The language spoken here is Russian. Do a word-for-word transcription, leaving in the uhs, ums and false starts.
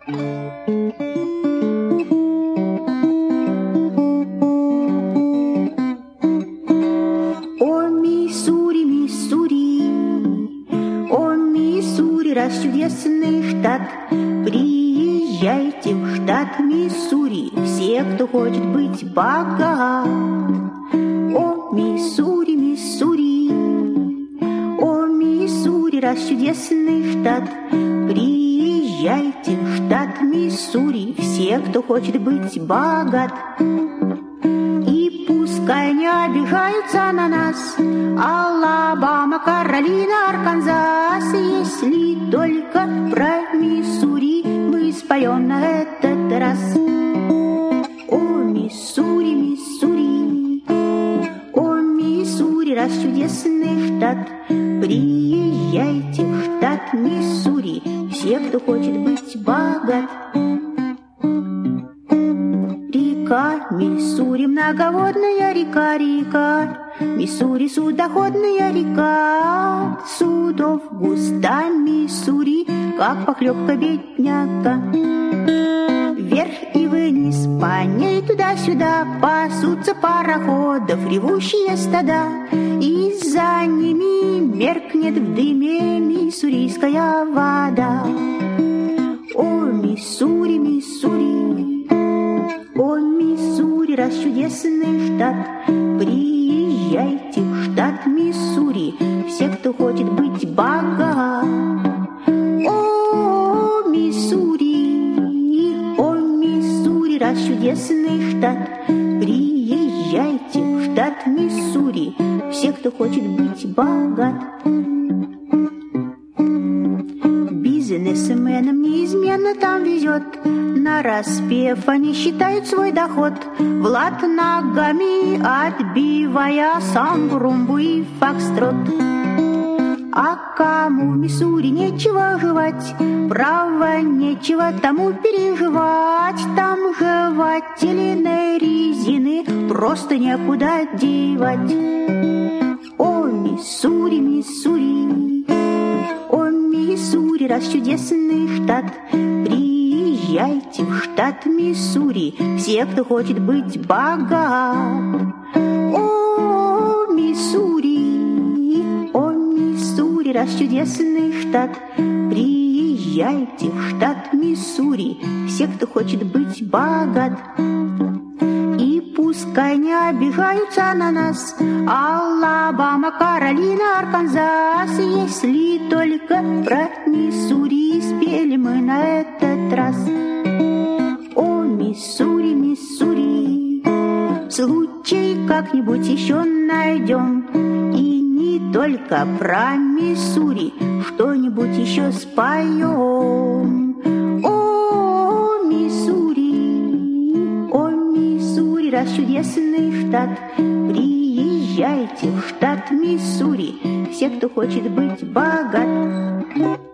Чудесный штат, приезжайте в штат Миссури, все, кто хочет быть богат. О, Миссури, Миссури, о, Миссури, раз чудесный штат, приезжайте в штат Миссури, все, кто хочет быть богат. И пускай не обижаются на нас Алабама, Каролина, Арканзас, если только про Миссури мы споем на этот раз. О, Миссури, Миссури, о, Миссури, раз чудесный штат, приезжайте в штат Миссури, все, кто хочет быть богат. Река Миссури, многоводная река, река Миссури, судоходная река, судов густа Миссури, как похлебка бедняка. Вверх и вниз по ней туда-сюда пасутся пароходов ревущие стада, и за ними меркнет в дыме миссурийская вода. О, Миссури, Миссури, о, Миссури, раз чудесный штат, приезжайте в штат Миссури, все, кто хочет быть богат. О, Миссури, о, Миссури, раз чудесный штат, приезжайте в штат Миссури, все, кто хочет быть богат. Бизнесменам неизменно там везет, нараспев они считают свой доход, Влад ногами отбивая самбу, румбу и фокстрот. А кому в Миссури нечего жевать, право нечего тому переживать, там жевательные резины просто некуда девать. О, Миссури, Миссури, о, Миссури, раз чудесный штат, приезжайте в штат Миссури, все, кто хочет быть богат. О, Миссури, о, Миссури, раз чудесный штат, приезжайте в штат Миссури, все, кто хочет быть богат. И пускай не обижаются на нас Алабама, Каролина, Арканзас, если только про Миссури спели мы на этот раз. О, Миссури, Миссури, случай как-нибудь еще найдем, и не только про Миссури что-нибудь еще споем. О, Миссури, о, Миссури, раз чудесный штат, приезжайте в штат Миссури, все, кто хочет быть богат.